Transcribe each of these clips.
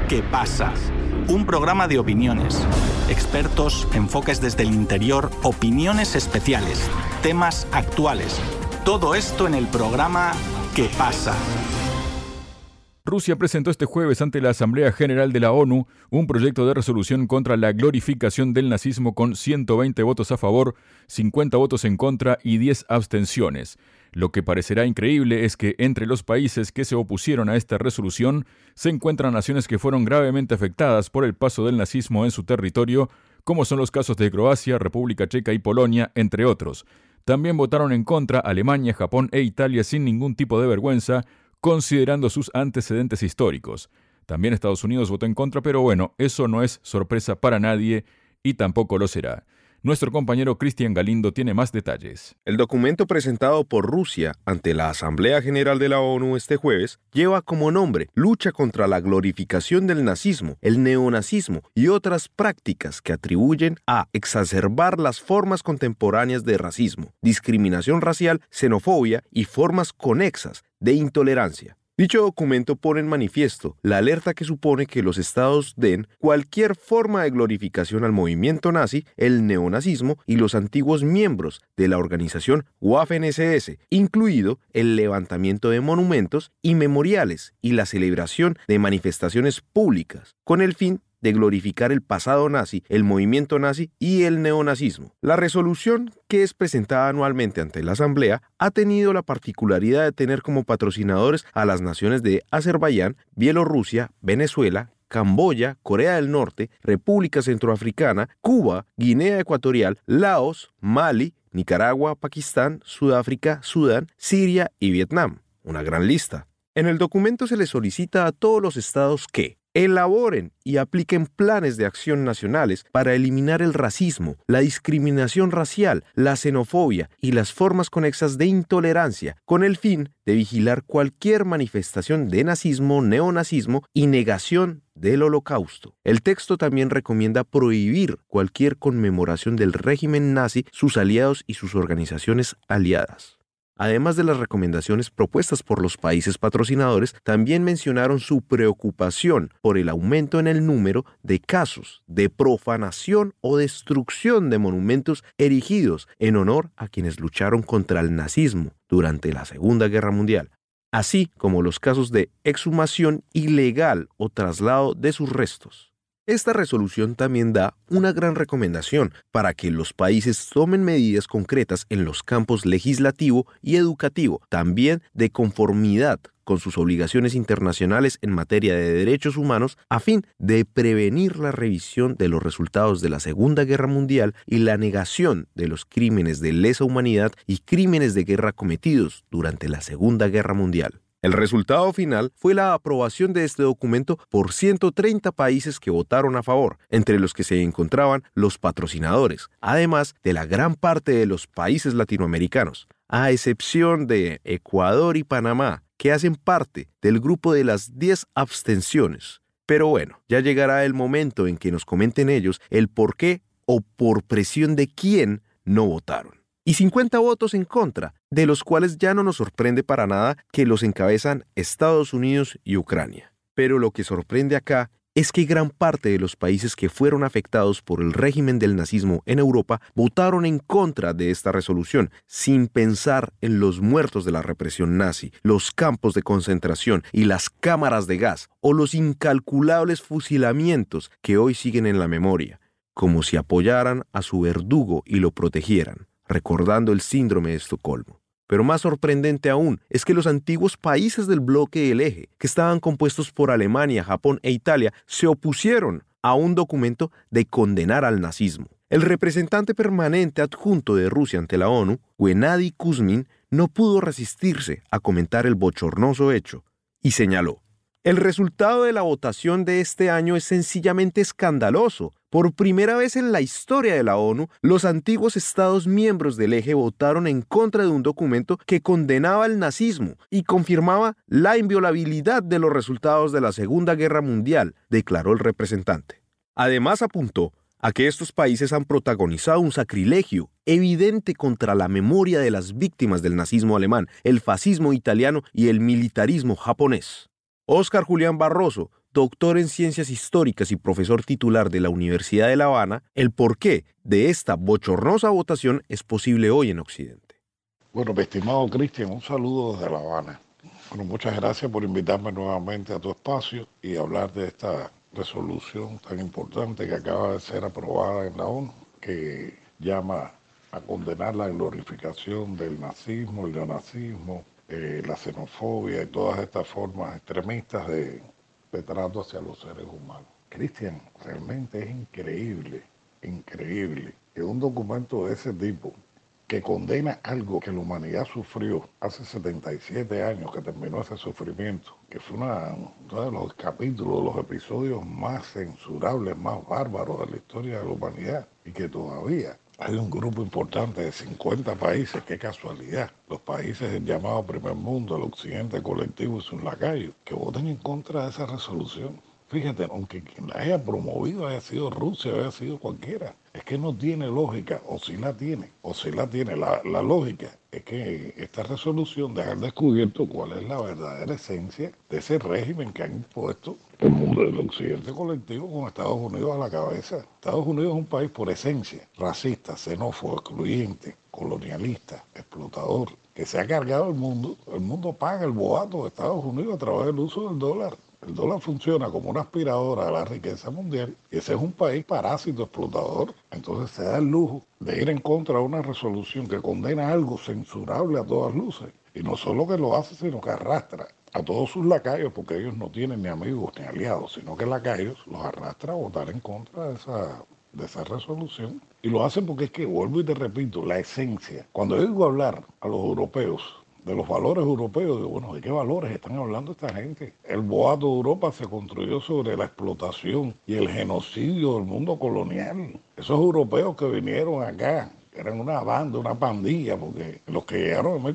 ¿Qué pasa? Un programa de opiniones, expertos, enfoques desde el interior, opiniones especiales, temas actuales. Todo esto en el programa ¿Qué pasa? Rusia presentó este jueves ante la Asamblea General de la ONU un proyecto de resolución contra la glorificación del nazismo con 120 votos a favor, 50 votos en contra y 10 abstenciones. Lo que parecerá increíble es que entre los países que se opusieron a esta resolución se encuentran naciones que fueron gravemente afectadas por el paso del nazismo en su territorio, como son los casos de Croacia, República Checa y Polonia, entre otros. También votaron en contra Alemania, Japón e Italia sin ningún tipo de vergüenza, considerando sus antecedentes históricos. También Estados Unidos votó en contra, pero bueno, eso no es sorpresa para nadie y tampoco lo será. Nuestro compañero Cristian Galindo tiene más detalles. El documento presentado por Rusia ante la Asamblea General de la ONU este jueves lleva como nombre Lucha contra la glorificación del nazismo, el neonazismo y otras prácticas que atribuyen a exacerbar las formas contemporáneas de racismo, discriminación racial, xenofobia y formas conexas de intolerancia. Dicho documento pone en manifiesto la alerta que supone que los estados den cualquier forma de glorificación al movimiento nazi, el neonazismo y los antiguos miembros de la organización Waffen-SS, incluido el levantamiento de monumentos y memoriales y la celebración de manifestaciones públicas, con el fin de glorificar el pasado nazi, el movimiento nazi y el neonazismo. La resolución, que es presentada anualmente ante la Asamblea, ha tenido la particularidad de tener como patrocinadores a las naciones de Azerbaiyán, Bielorrusia, Venezuela, Camboya, Corea del Norte, República Centroafricana, Cuba, Guinea Ecuatorial, Laos, Mali, Nicaragua, Pakistán, Sudáfrica, Sudán, Siria y Vietnam. Una gran lista. En el documento se le solicita a todos los estados que elaboren y apliquen planes de acción nacionales para eliminar el racismo, la discriminación racial, la xenofobia y las formas conexas de intolerancia, con el fin de vigilar cualquier manifestación de nazismo, neonazismo y negación del Holocausto. El texto también recomienda prohibir cualquier conmemoración del régimen nazi, sus aliados y sus organizaciones aliadas. Además de las recomendaciones propuestas por los países patrocinadores, también mencionaron su preocupación por el aumento en el número de casos de profanación o destrucción de monumentos erigidos en honor a quienes lucharon contra el nazismo durante la Segunda Guerra Mundial, así como los casos de exhumación ilegal o traslado de sus restos. Esta resolución también da una gran recomendación para que los países tomen medidas concretas en los campos legislativo y educativo, también de conformidad con sus obligaciones internacionales en materia de derechos humanos, a fin de prevenir la revisión de los resultados de la Segunda Guerra Mundial y la negación de los crímenes de lesa humanidad y crímenes de guerra cometidos durante la Segunda Guerra Mundial. El resultado final fue la aprobación de este documento por 130 países que votaron a favor, entre los que se encontraban los patrocinadores, además de la gran parte de los países latinoamericanos, a excepción de Ecuador y Panamá, que hacen parte del grupo de las 10 abstenciones. Pero bueno, ya llegará el momento en que nos comenten ellos el por qué o por presión de quién no votaron. Y 50 votos en contra, de los cuales ya no nos sorprende para nada que los encabezan Estados Unidos y Ucrania. Pero lo que sorprende acá es que gran parte de los países que fueron afectados por el régimen del nazismo en Europa votaron en contra de esta resolución, sin pensar en los muertos de la represión nazi, los campos de concentración y las cámaras de gas, o los incalculables fusilamientos que hoy siguen en la memoria, como si apoyaran a su verdugo y lo protegieran, recordando el síndrome de Estocolmo. Pero más sorprendente aún es que los antiguos países del bloque del Eje, que estaban compuestos por Alemania, Japón e Italia, se opusieron a un documento de condenar al nazismo. El representante permanente adjunto de Rusia ante la ONU, Gennady Kuzmin, no pudo resistirse a comentar el bochornoso hecho y señaló: el resultado de la votación de este año es sencillamente escandaloso. Por primera vez en la historia de la ONU, los antiguos Estados miembros del Eje votaron en contra de un documento que condenaba el nazismo y confirmaba la inviolabilidad de los resultados de la Segunda Guerra Mundial, declaró el representante. Además apuntó a que estos países han protagonizado un sacrilegio evidente contra la memoria de las víctimas del nazismo alemán, el fascismo italiano y el militarismo japonés. Óscar Julián Barroso, doctor en Ciencias Históricas y profesor titular de la Universidad de La Habana, el porqué de esta bochornosa votación es posible hoy en Occidente. Bueno, mi estimado Cristian, un saludo desde La Habana. Bueno, muchas gracias por invitarme nuevamente a tu espacio y hablar de esta resolución tan importante que acaba de ser aprobada en la ONU, que llama a condenar la glorificación del nazismo, el neonazismo, la xenofobia y todas estas formas extremistas de trato hacia los seres humanos. Cristian, realmente es increíble que un documento de ese tipo, que condena algo que la humanidad sufrió hace 77 años, que terminó ese sufrimiento, que fue uno de los capítulos, los episodios más censurables, más bárbaros de la historia de la humanidad, y que todavía hay un grupo importante de 50 países, qué casualidad, los países del llamado primer mundo, el occidente colectivo y sus lacayos, que voten en contra de esa resolución. Fíjate, aunque quien la haya promovido haya sido Rusia, haya sido cualquiera, es que no tiene lógica, o si la tiene. La lógica es que esta resolución deja al descubierto cuál es la verdadera esencia de ese régimen que han impuesto el mundo del occidente colectivo con Estados Unidos a la cabeza. Estados Unidos es un país por esencia racista, xenófobo, excluyente, colonialista, explotador, que se ha cargado el mundo paga el boato de Estados Unidos a través del uso del dólar. El dólar funciona como una aspiradora a la riqueza mundial y ese es un país parásito, explotador. Entonces se da el lujo de ir en contra de una resolución que condena algo censurable a todas luces. Y no solo que lo hace, sino que arrastra a todos sus lacayos, porque ellos no tienen ni amigos ni aliados, sino que lacayos los arrastra a votar en contra de esa resolución. Y lo hacen porque es que, vuelvo y te repito, la esencia. Cuando yo digo hablar a los europeos de los valores europeos, digo, bueno, ¿de qué valores están hablando esta gente? El boato de Europa se construyó sobre la explotación y el genocidio del mundo colonial. Esos europeos que vinieron acá, eran una banda, una pandilla, porque los que llegaron en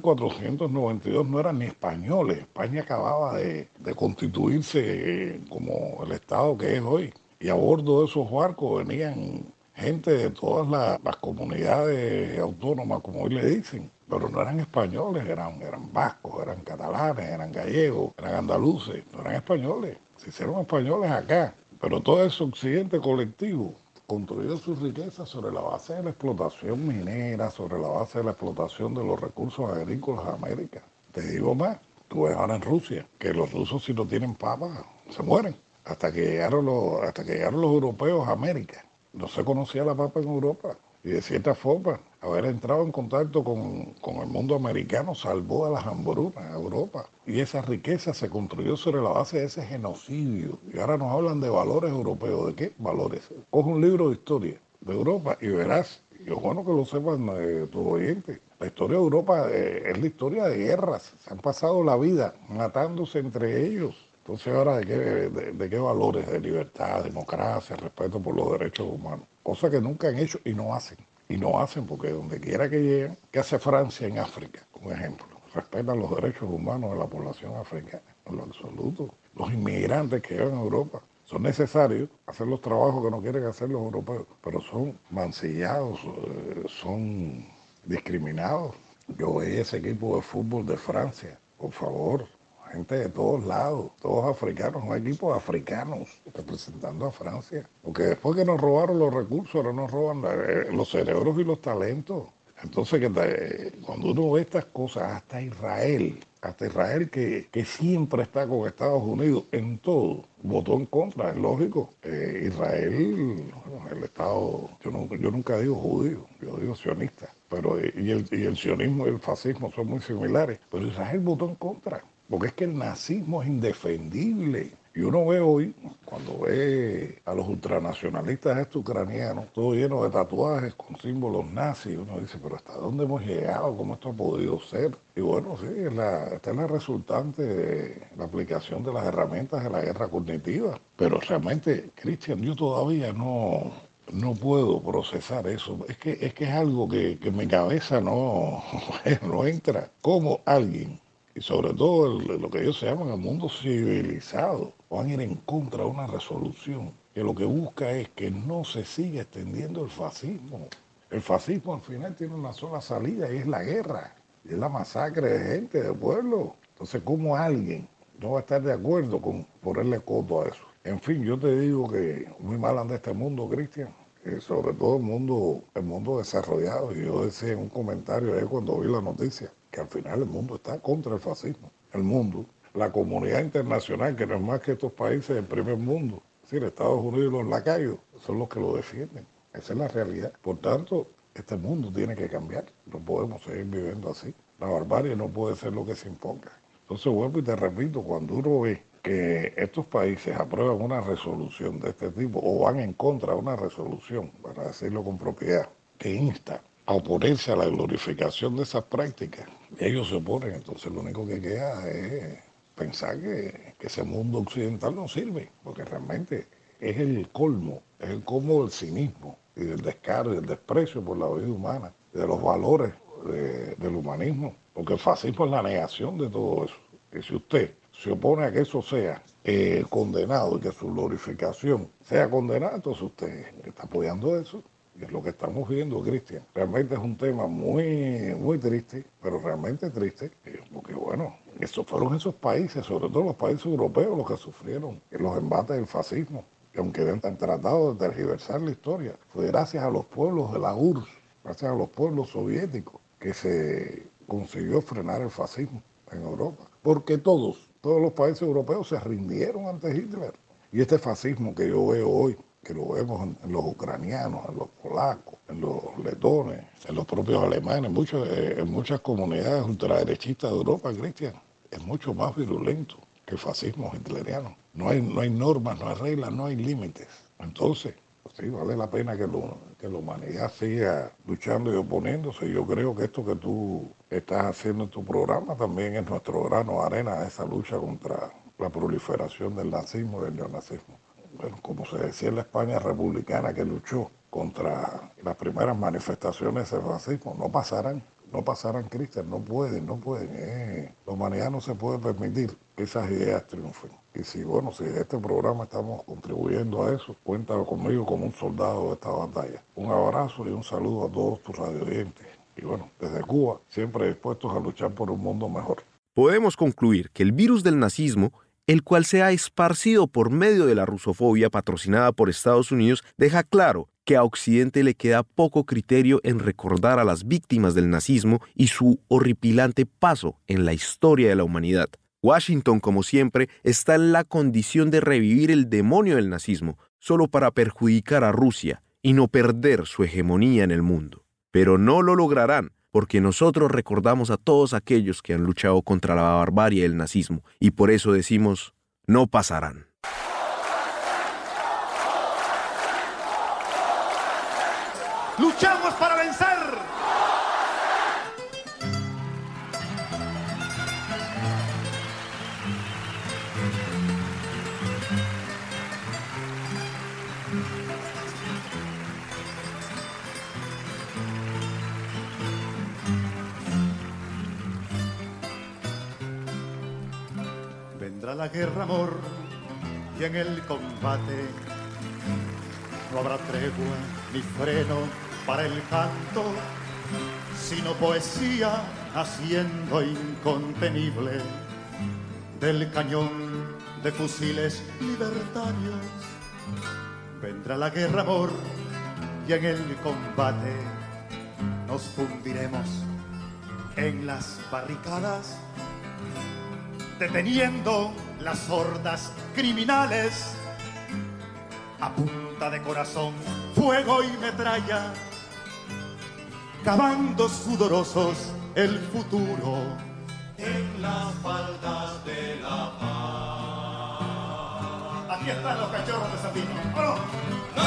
1492 no eran ni españoles. España acababa de constituirse como el Estado que es hoy. Y a bordo de esos barcos venían gente de todas las comunidades autónomas, como hoy le dicen. Pero no eran españoles, eran vascos, eran catalanes, eran gallegos, eran andaluces, no eran españoles. Se hicieron españoles acá. Pero todo ese occidente colectivo construyó sus riquezas sobre la base de la explotación minera, sobre la base de la explotación de los recursos agrícolas de América. Te digo más, tú ves ahora en Rusia, que los rusos si no tienen papa, se mueren. Hasta que llegaron los europeos a América. No se conocía la papa en Europa. Y de cierta forma, haber entrado en contacto con el mundo americano salvó a las hambrunas a Europa. Y esa riqueza se construyó sobre la base de ese genocidio. Y ahora nos hablan de valores europeos. ¿De qué valores? Coge un libro de historia de Europa y verás, y es bueno que lo sepan tus oyentes, la historia de Europa es la historia de guerras. Se han pasado la vida matándose entre ellos. Entonces ahora, ¿de qué valores? De libertad, democracia, respeto por los derechos humanos. Cosa que nunca han hecho y no hacen. Y no hacen porque donde quiera que lleguen, ¿qué hace Francia en África? Como ejemplo, respetan los derechos humanos de la población africana, en lo absoluto. Los inmigrantes que llegan a Europa son necesarios hacer los trabajos que no quieren hacer los europeos, pero son mancillados, son discriminados. Yo veía ese equipo de fútbol de Francia, por favor. Gente de todos lados, todos africanos, un equipo de africanos representando a Francia. Porque después que nos robaron los recursos, ahora nos roban los cerebros y los talentos. Entonces, cuando uno ve estas cosas, hasta Israel que siempre está con Estados Unidos en todo, votó en contra, es lógico. Israel, el Estado, yo nunca digo judío, yo digo sionista, pero y el sionismo y el fascismo son muy similares, pero Israel votó en contra. Porque es que el nazismo es indefendible. Y uno ve hoy, cuando ve a los ultranacionalistas estos ucranianos, todo lleno de tatuajes con símbolos nazis, uno dice, pero ¿hasta dónde hemos llegado? ¿Cómo esto ha podido ser? Y bueno, sí, esta es la resultante de la aplicación de las herramientas de la guerra cognitiva. Pero realmente, Cristian, yo todavía no puedo procesar eso. Es que es algo que en mi cabeza no entra. ¿Cómo alguien, y sobre todo lo que ellos se llaman el mundo civilizado, van a ir en contra de una resolución que lo que busca es que no se siga extendiendo el fascismo? El fascismo al final tiene una sola salida y es la guerra, y es la masacre de gente, de pueblo. Entonces, ¿cómo alguien no va a estar de acuerdo con ponerle coto a eso. En fin, yo te digo que muy mal anda este mundo, Cristian, sobre todo el mundo desarrollado. Y yo decía en un comentario ahí cuando vi la noticia que al final el mundo está contra el fascismo. El mundo, la comunidad internacional, que no es más que estos países del primer mundo, es decir, Estados Unidos y los lacayos, son los que lo defienden. Esa es la realidad. Por tanto, este mundo tiene que cambiar. No podemos seguir viviendo así. La barbarie no puede ser lo que se imponga. Entonces vuelvo y te repito, cuando uno ve que estos países aprueban una resolución de este tipo o van en contra de una resolución, para decirlo con propiedad, que insta a oponerse a la glorificación de esas prácticas, ellos se oponen, entonces lo único que queda es pensar que ese mundo occidental no sirve, porque realmente es el colmo del cinismo y del descaro y del desprecio por la vida humana, de los valores del humanismo, porque el fascismo es la negación de todo eso. Y si usted se opone a que eso sea condenado y que su glorificación sea condenada, entonces usted está apoyando eso. Y es lo que estamos viendo, Cristian. Realmente es un tema muy, muy triste, pero realmente triste, porque bueno, fueron esos países, sobre todo los países europeos, los que sufrieron los embates del fascismo. Y aunque han tratado de tergiversar la historia, fue gracias a los pueblos de la URSS, gracias a los pueblos soviéticos, que se consiguió frenar el fascismo en Europa. Porque todos los países europeos se rindieron ante Hitler. Y este fascismo que yo veo hoy, que lo vemos en los ucranianos, en los polacos, en los letones, en los propios alemanes, en muchas comunidades ultraderechistas de Europa, Cristian, es mucho más virulento que el fascismo hitleriano. No hay normas, no hay reglas, no hay límites. Entonces, sí, vale la pena que la humanidad siga luchando y oponiéndose. Yo creo que esto que tú estás haciendo en tu programa también es nuestro grano de arena a esa lucha contra la proliferación del nazismo y del neonazismo. Bueno, como se decía en la España republicana que luchó contra las primeras manifestaciones del fascismo, no pasarán, Cristian, no pueden. La humanidad no se puede permitir que esas ideas triunfen. Y si este programa estamos contribuyendo a eso, cuenta conmigo como un soldado de esta batalla. Un abrazo y un saludo a todos tus radioyentes. Y bueno, desde Cuba, siempre dispuestos a luchar por un mundo mejor. Podemos concluir que el virus del nazismo, el cual se ha esparcido por medio de la rusofobia patrocinada por Estados Unidos, deja claro que a Occidente le queda poco criterio en recordar a las víctimas del nazismo y su horripilante paso en la historia de la humanidad. Washington, como siempre, está en la condición de revivir el demonio del nazismo, solo para perjudicar a Rusia y no perder su hegemonía en el mundo. Pero no lo lograrán, porque nosotros recordamos a todos aquellos que han luchado contra la barbarie del nazismo, y por eso decimos, no pasarán. ¡Luchamos para vencer! Vendrá la guerra, amor, y en el combate no habrá tregua ni freno para el canto, sino poesía naciendo incontenible del cañón de fusiles libertarios. Vendrá la guerra, amor, y en el combate nos fundiremos en las barricadas, deteniendo las hordas criminales a punta de corazón, fuego y metralla, cavando sudorosos el futuro en las faldas de la paz. Aquí están los cachorros de Sabino. ¡Vámonos! No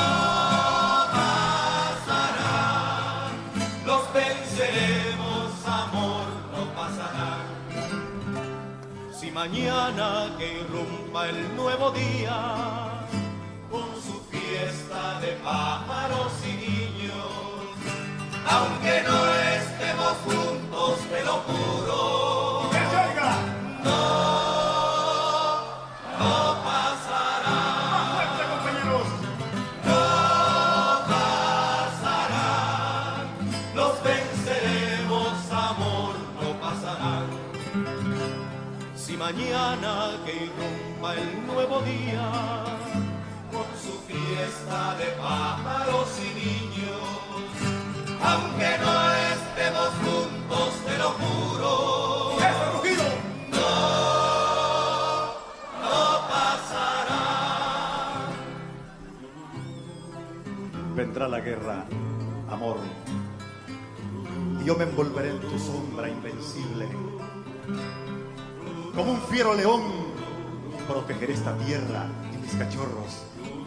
pasarán, los venceremos, amor, no pasarán. Si mañana que irrumpa el nuevo día, con su fiesta de pájaros y niños, aunque no estemos juntos, te lo juro, ¡que se oiga! No pasará. ¡Más fuerte, compañeros! No pasarán, los venceremos, amor, no pasarán. Si mañana Vendrá la guerra, amor, y yo me envolveré en tu sombra invencible. Como un fiero león, protegeré esta tierra y mis cachorros.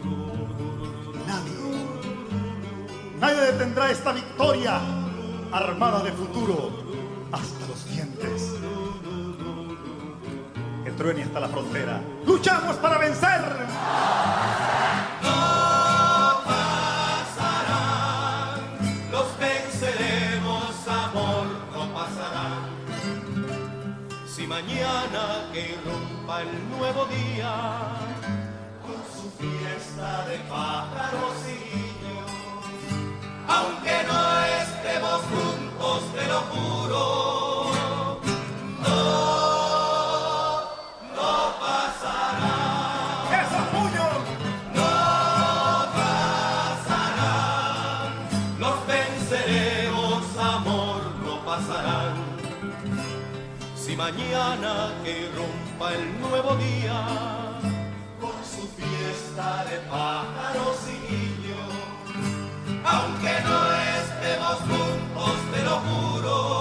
Nadie detendrá esta victoria, armada de futuro hasta los dientes. Que truene hasta la frontera. ¡Luchamos para vencer! No pasarán, los venceremos, amor, no pasarán. Si mañana que irrumpa el nuevo día, con su fiesta de pájaros y niños, aunque no estemos juntos, te lo juro, no pasará. ¡Esos puños! No pasará, los venceremos, amor, no pasarán. Si mañana que irrumpa el nuevo día, con su fiesta de pájaros y niños, aunque no estemos juntos, te lo juro,